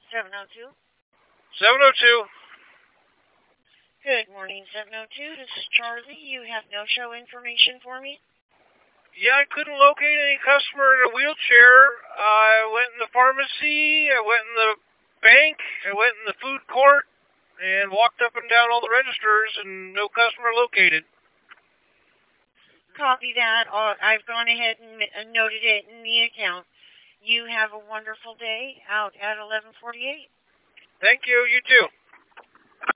702. 702. Good morning, 702. This is Charlie. You have no-show information for me? Yeah, I couldn't locate any customer in a wheelchair. I went in the pharmacy, I went in the bank, I went in the food court, and walked up and down all the registers, and no customer located. Copy that. I've gone ahead and noted it in the account. You have a wonderful day out at 1148. Thank you. You too.